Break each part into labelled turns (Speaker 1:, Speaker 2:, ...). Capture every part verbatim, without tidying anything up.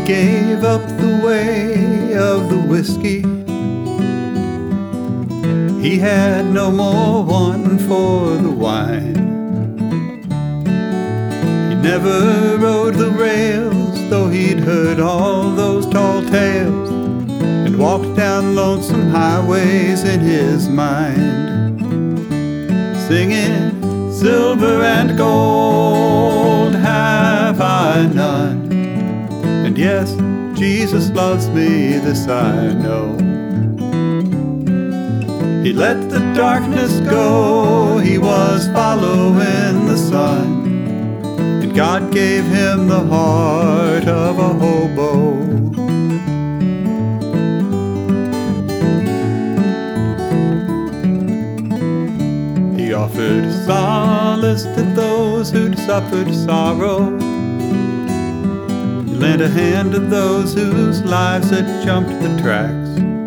Speaker 1: gave up the way of the whiskey. He had no more one for the wine. He never rode the rails, though he'd heard all those tall tales, and walked down lonesome highways in his mind, singing, silver and gold have I none. And yes, Jesus loves me, this I know. He let the darkness go, he was following the sun, and God gave him the heart of a hobo. He offered solace to those who'd suffered sorrow. He lent a hand to those whose lives had jumped the tracks.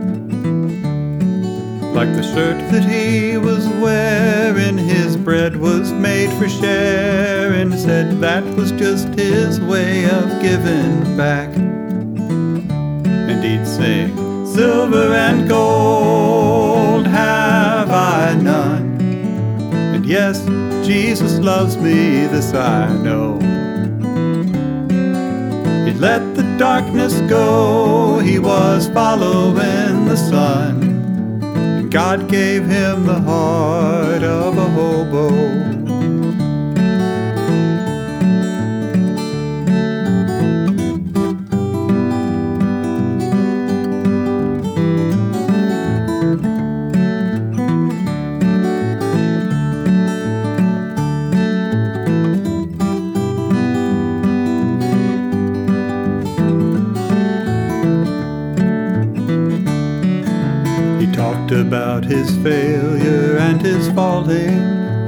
Speaker 1: Like the shirt that he was wearing, his bread was made for sharing. Said that was just his way of giving back. And he'd sing, silver and gold have I none. And yes, Jesus loves me, this I know. He let the darkness go, he was following the sun, and God gave him the heart of a hobo. Talked about his failure and his falling,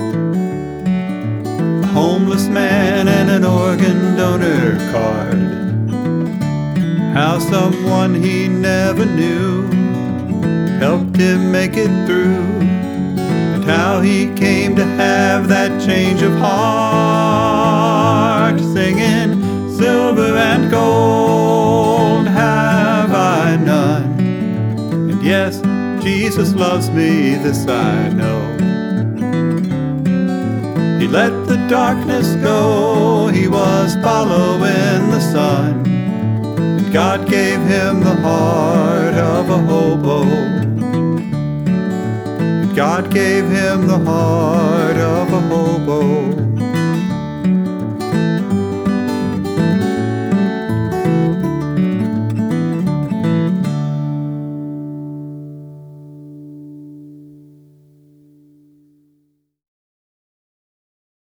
Speaker 1: a homeless man and an organ donor card, how someone he never knew helped him make it through, and how he came to have that change of heart, singing, silver and gold have I none. And yes, Jesus loves me, this I know. He let the darkness go, he was following the sun, and God gave him the heart of a hobo. God gave him the heart of a hobo.